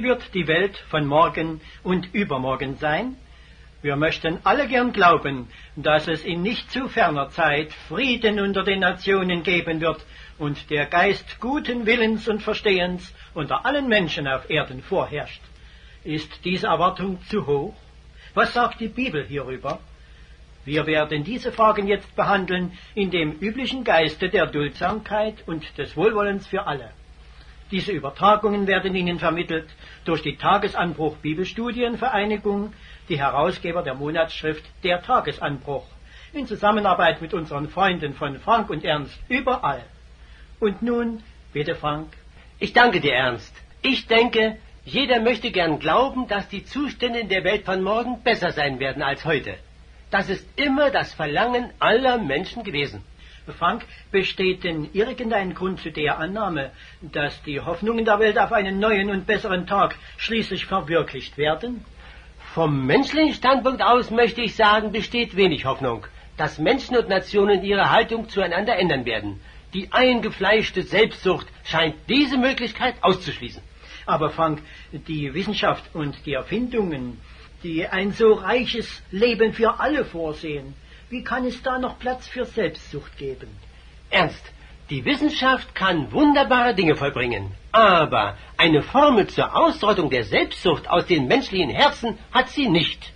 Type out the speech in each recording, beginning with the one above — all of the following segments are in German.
Wie wird die Welt von morgen und übermorgen sein? Wir möchten alle gern glauben, dass es in nicht zu ferner Zeit Frieden unter den Nationen geben wird und der Geist guten Willens und Verstehens unter allen Menschen auf Erden vorherrscht. Ist diese Erwartung zu hoch? Was sagt die Bibel hierüber? Wir werden diese Fragen jetzt behandeln in dem üblichen Geiste der Duldsamkeit und des Wohlwollens für alle. Diese Übertragungen werden Ihnen vermittelt durch die Tagesanbruch Bibelstudienvereinigung, die Herausgeber der Monatsschrift Der Tagesanbruch, in Zusammenarbeit mit unseren Freunden von Frank und Ernst überall. Und nun, bitte Frank. Ich danke dir, Ernst. Ich denke, jeder möchte gern glauben, dass die Zustände in der Welt von morgen besser sein werden als heute. Das ist immer das Verlangen aller Menschen gewesen. Frank, besteht denn irgendein Grund zu der Annahme, dass die Hoffnungen der Welt auf einen neuen und besseren Tag schließlich verwirklicht werden? Vom menschlichen Standpunkt aus möchte ich sagen, besteht wenig Hoffnung, dass Menschen und Nationen ihre Haltung zueinander ändern werden. Die eingefleischte Selbstsucht scheint diese Möglichkeit auszuschließen. Aber Frank, die Wissenschaft und die Erfindungen, die ein so reiches Leben für alle vorsehen, wie kann es da noch Platz für Selbstsucht geben? Ernst, die Wissenschaft kann wunderbare Dinge vollbringen, aber eine Formel zur Ausrottung der Selbstsucht aus den menschlichen Herzen hat sie nicht.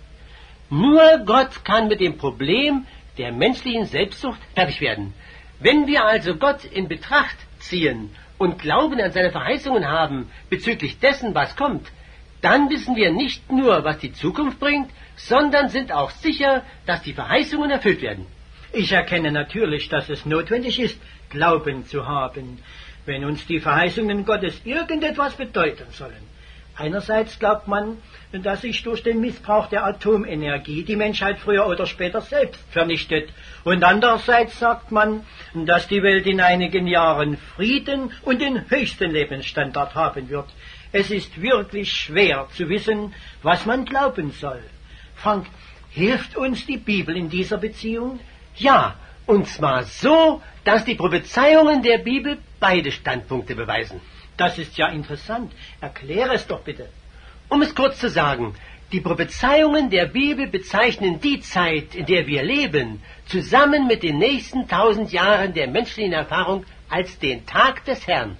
Nur Gott kann mit dem Problem der menschlichen Selbstsucht fertig werden. Wenn wir also Gott in Betracht ziehen und Glauben an seine Verheißungen haben bezüglich dessen, was kommt, dann wissen wir nicht nur, was die Zukunft bringt, sondern sind auch sicher, dass die Verheißungen erfüllt werden. Ich erkenne natürlich, dass es notwendig ist, Glauben zu haben, wenn uns die Verheißungen Gottes irgendetwas bedeuten sollen. Einerseits glaubt man, dass sich durch den Missbrauch der Atomenergie die Menschheit früher oder später selbst vernichtet. Und andererseits sagt man, dass die Welt in einigen Jahren Frieden und den höchsten Lebensstandard haben wird. Es ist wirklich schwer zu wissen, was man glauben soll. Frank, hilft uns die Bibel in dieser Beziehung? Ja, und zwar so, dass die Prophezeiungen der Bibel beide Standpunkte beweisen. Das ist ja interessant. Erkläre es doch bitte. Um es kurz zu sagen, die Prophezeiungen der Bibel bezeichnen die Zeit, in der wir leben, zusammen mit den nächsten 1000 Jahren der menschlichen Erfahrung als den Tag des Herrn.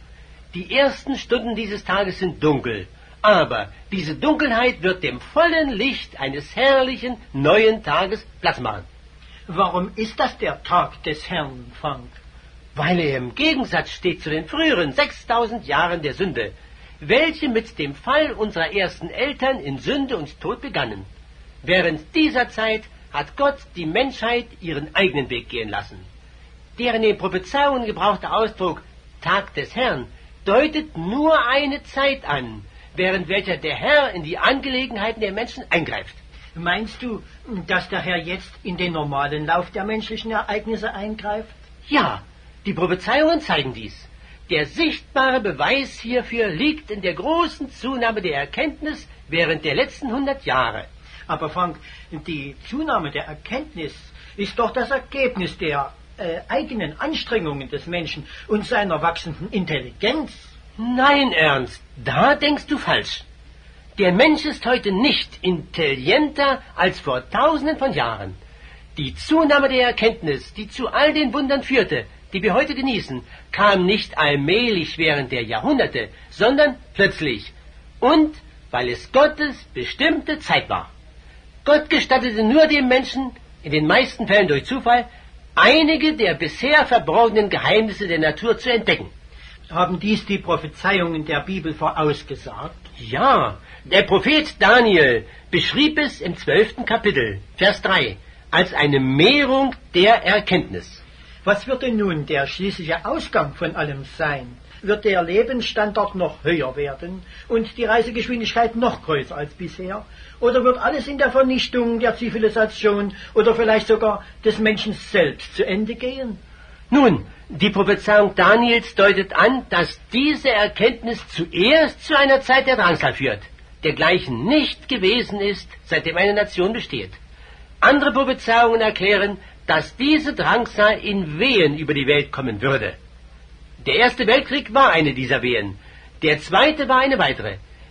Die ersten Stunden dieses Tages sind dunkel, aber diese Dunkelheit wird dem vollen Licht eines herrlichen neuen Tages Platz machen. Warum ist das der Tag des Herrn, Frank? Weil er im Gegensatz steht zu den früheren 6000 Jahren der Sünde, welche mit dem Fall unserer ersten Eltern in Sünde und Tod begannen. Während dieser Zeit hat Gott die Menschheit ihren eigenen Weg gehen lassen. Der in den Prophezeiungen gebrauchte Ausdruck Tag des Herrn deutet nur eine Zeit an, während welcher der Herr in die Angelegenheiten der Menschen eingreift. Meinst du, dass der Herr jetzt in den normalen Lauf der menschlichen Ereignisse eingreift? Ja, die Prophezeiungen zeigen dies. Der sichtbare Beweis hierfür liegt in der großen Zunahme der Erkenntnis während der letzten 100 Jahre. Aber Frank, die Zunahme der Erkenntnis ist doch das Ergebnis der eigenen Anstrengungen des Menschen und seiner wachsenden Intelligenz. Nein, Ernst, da denkst du falsch. Der Mensch ist heute nicht intelligenter als vor Tausenden von Jahren. Die Zunahme der Erkenntnis, die zu all den Wundern führte, die wir heute genießen, kam nicht allmählich während der Jahrhunderte, sondern plötzlich. Und weil es Gottes bestimmte Zeit war. Gott gestattete nur dem Menschen, in den meisten Fällen durch Zufall, einige der bisher verborgenen Geheimnisse der Natur zu entdecken. Haben dies die Prophezeiungen der Bibel vorausgesagt? Ja, der Prophet Daniel beschrieb es im 12. Kapitel, Vers 3, als eine Mehrung der Erkenntnis. Was wird denn nun der schließliche Ausgang von allem sein? Wird der Lebensstandard noch höher werden und die Reisegeschwindigkeit noch größer als bisher? Oder wird alles in der Vernichtung der Zivilisation oder vielleicht sogar des Menschen selbst zu Ende gehen? Nun, die Prophezeiung Daniels deutet an, dass diese Erkenntnis zuerst zu einer Zeit der Drangsal führt, dergleichen nicht gewesen ist, seitdem eine Nation besteht. Andere Prophezeiungen erklären, dass diese Drangsal in Wehen über die Welt kommen würde. Der Erste Weltkrieg war eine dieser Wehen, der zweite war eine weitere.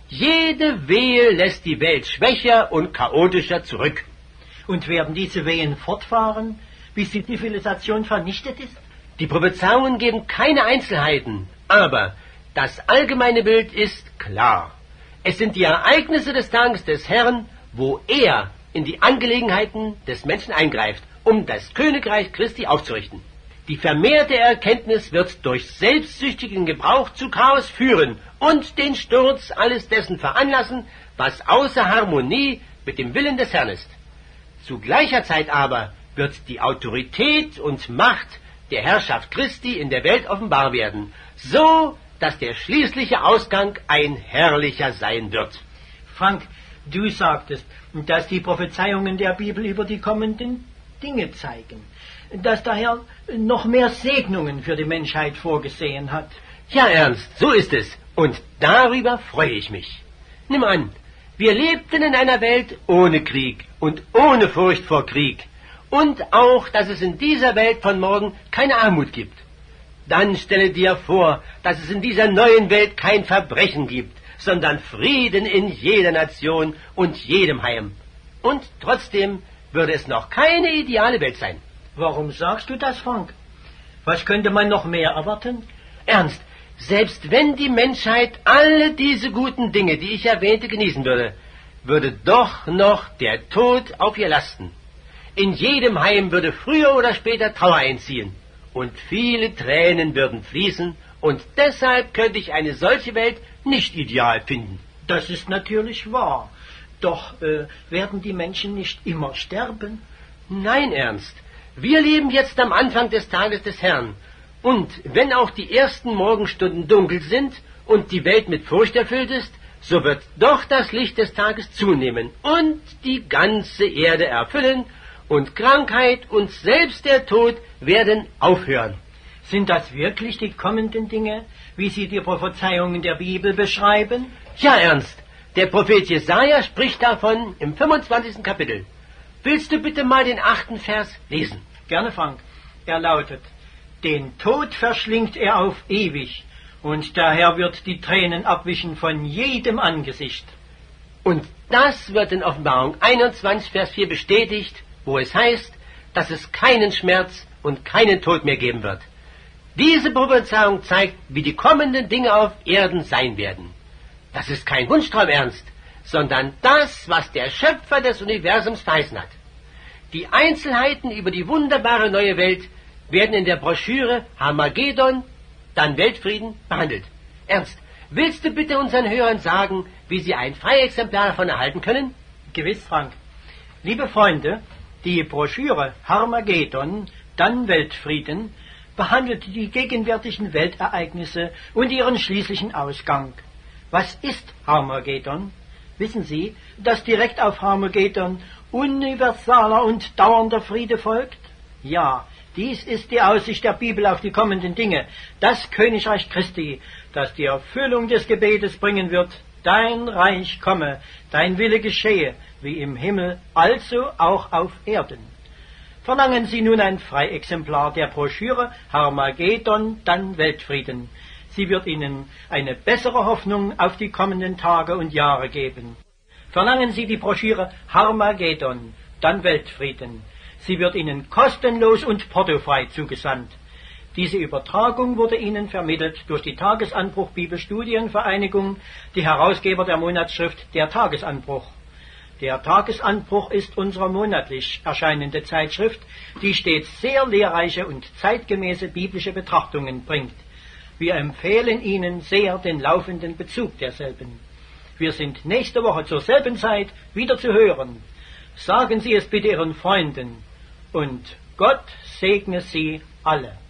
Jede Wehe lässt die Welt schwächer und chaotischer zurück. Und werden diese Wehen fortfahren, bis die Zivilisation vernichtet ist? Die Prophezeiungen geben keine Einzelheiten, aber das allgemeine Bild ist klar. Es sind die Ereignisse des Tages des Herrn, wo er in die Angelegenheiten des Menschen eingreift, um das Königreich Christi aufzurichten. Die vermehrte Erkenntnis wird durch selbstsüchtigen Gebrauch zu Chaos führen und den Sturz alles dessen veranlassen, was außer Harmonie mit dem Willen des Herrn ist. Zu gleicher Zeit aber wird die Autorität und Macht der Herrschaft Christi in der Welt offenbar werden, so dass der schließliche Ausgang ein herrlicher sein wird. Frank, du sagtest, dass die Prophezeiungen der Bibel über die kommenden Dinge zeigen, dass daher noch mehr Segnungen für die Menschheit vorgesehen hat. Ja, Ernst, so ist es, und darüber freue ich mich. Nimm an, wir lebten in einer Welt ohne Krieg und ohne Furcht vor Krieg, und auch, dass es in dieser Welt von morgen keine Armut gibt. Dann stelle dir vor, dass es in dieser neuen Welt kein Verbrechen gibt, sondern Frieden in jeder Nation und jedem Heim. Und trotzdem würde es noch keine ideale Welt sein. Warum sagst du das, Frank? Was könnte man noch mehr erwarten? Ernst, selbst wenn die Menschheit alle diese guten Dinge, die ich erwähnte, genießen würde, würde doch noch der Tod auf ihr lasten. In jedem Heim würde früher oder später Trauer einziehen, und viele Tränen würden fließen, und deshalb könnte ich eine solche Welt nicht ideal finden. Das ist natürlich wahr. Doch werden die Menschen nicht immer sterben? Nein, Ernst. Wir leben jetzt am Anfang des Tages des Herrn. Und wenn auch die ersten Morgenstunden dunkel sind und die Welt mit Furcht erfüllt ist, so wird doch das Licht des Tages zunehmen und die ganze Erde erfüllen, und Krankheit und selbst der Tod werden aufhören. Sind das wirklich die kommenden Dinge, wie sie die Prophezeiungen der Bibel beschreiben? Ja, Ernst. Der Prophet Jesaja spricht davon im 25. Kapitel. Willst du bitte mal den 8. Vers lesen? Gerne, Frank. Er lautet: Den Tod verschlingt er auf ewig, und daher wird die Tränen abwischen von jedem Angesicht. Und das wird in Offenbarung 21, Vers 4 bestätigt, wo es heißt, dass es keinen Schmerz und keinen Tod mehr geben wird. Diese Prophezeiung zeigt, wie die kommenden Dinge auf Erden sein werden. Das ist kein Wunschtraum, Ernst, sondern das, was der Schöpfer des Universums verheißen hat. Die Einzelheiten über die wunderbare neue Welt werden in der Broschüre Armageddon, dann Weltfrieden, behandelt. Ernst, willst du bitte unseren Hörern sagen, wie sie ein Freiexemplar davon erhalten können? Gewiss, Frank. Liebe Freunde, die Broschüre Armageddon, dann Weltfrieden, behandelt die gegenwärtigen Weltereignisse und ihren schließlichen Ausgang. Was ist Armageddon? Wissen Sie, dass direkt auf Armageddon universaler und dauernder Friede folgt? Ja, dies ist die Aussicht der Bibel auf die kommenden Dinge, das Königreich Christi, das die Erfüllung des Gebetes bringen wird: Dein Reich komme, dein Wille geschehe, wie im Himmel, also auch auf Erden. Verlangen Sie nun ein Freiexemplar der Broschüre Armageddon, dann Weltfrieden. Sie wird Ihnen eine bessere Hoffnung auf die kommenden Tage und Jahre geben. Verlangen Sie die Broschüre Armageddon, dann Weltfrieden. Sie wird Ihnen kostenlos und portofrei zugesandt. Diese Übertragung wurde Ihnen vermittelt durch die Tagesanbruch Bibelstudienvereinigung, die Herausgeber der Monatsschrift Der Tagesanbruch. Der Tagesanbruch ist unsere monatlich erscheinende Zeitschrift, die stets sehr lehrreiche und zeitgemäße biblische Betrachtungen bringt. Wir empfehlen Ihnen sehr den laufenden Bezug derselben. Wir sind nächste Woche zur selben Zeit wieder zu hören. Sagen Sie es bitte Ihren Freunden, und Gott segne Sie alle.